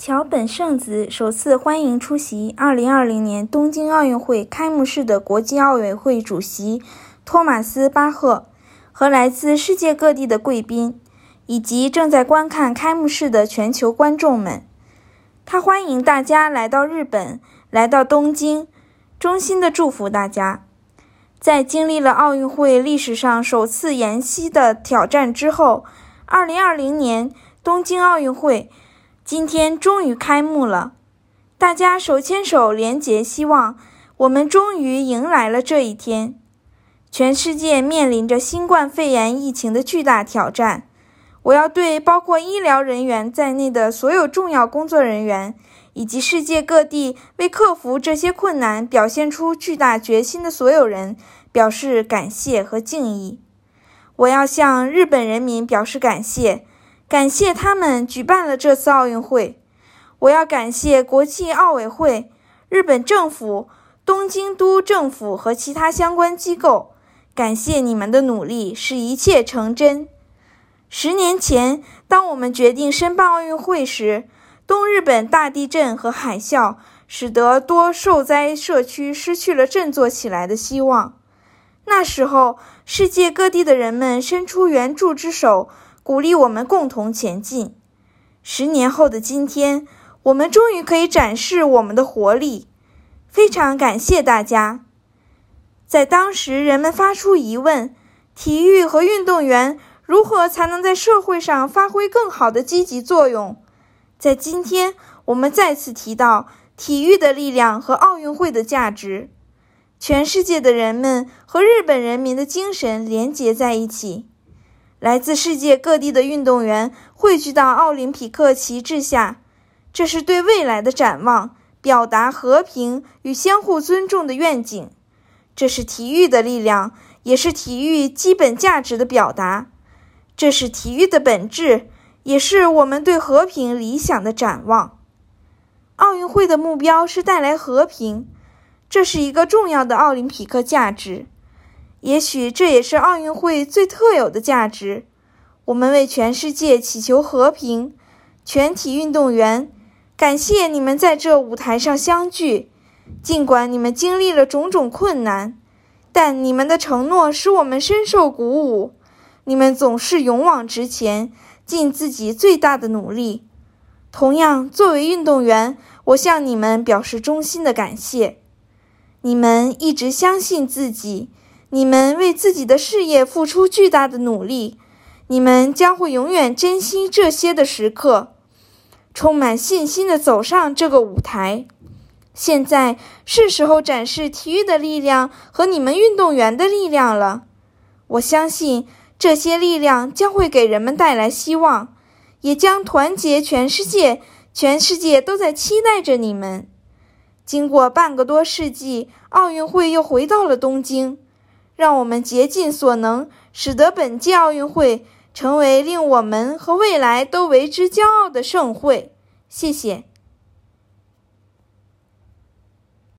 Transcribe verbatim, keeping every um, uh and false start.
桥本圣子首次欢迎出席二零二零年东京奥运会开幕式的国际奥委会主席托马斯·巴赫和来自世界各地的贵宾，以及正在观看开幕式的全球观众们。他欢迎大家来到日本，来到东京，衷心地祝福大家。在经历了奥运会历史上首次延期的挑战之后，二零二零年东京奥运会今天终于开幕了，大家手牵手连结希望，我们终于迎来了这一天。全世界面临着新冠肺炎疫情的巨大挑战，我要对包括医疗人员在内的所有重要工作人员，以及世界各地为克服这些困难表现出巨大决心的所有人表示感谢和敬意。我要向日本人民表示感谢，感谢他们举办了这次奥运会。我要感谢国际奥委会、日本政府、东京都政府和其他相关机构，感谢你们的努力，使一切成真。十年前，当我们决定申办奥运会时，东日本大地震和海啸使得多受灾社区失去了振作起来的希望。那时候，世界各地的人们伸出援助之手，鼓励我们共同前进。十年后的今天，我们终于可以展示我们的活力。非常感谢大家。在当时，人们发出疑问：体育和运动员如何才能在社会上发挥更好的积极作用？在今天，我们再次提到体育的力量和奥运会的价值。全世界的人们和日本人民的精神连结在一起。来自世界各地的运动员汇聚到奥林匹克旗帜下，这是对未来的展望，表达和平与相互尊重的愿景。这是体育的力量，也是体育基本价值的表达。这是体育的本质，也是我们对和平理想的展望。奥运会的目标是带来和平，这是一个重要的奥林匹克价值。也许这也是奥运会最特有的价值。我们为全世界祈求和平。全体运动员，感谢你们在这舞台上相聚。尽管你们经历了种种困难，但你们的承诺使我们深受鼓舞。你们总是勇往直前，尽自己最大的努力。同样，作为运动员，我向你们表示衷心的感谢。你们一直相信自己，你们为自己的事业付出巨大的努力，你们将会永远珍惜这些的时刻，充满信心地走上这个舞台。现在是时候展示体育的力量和你们运动员的力量了。我相信这些力量将会给人们带来希望，也将团结全世界，全世界都在期待着你们。经过半个多世纪，奥运会又回到了东京。让我们竭尽所能，使得本届奥运会成为令我们和未来都为之骄傲的盛会。谢谢。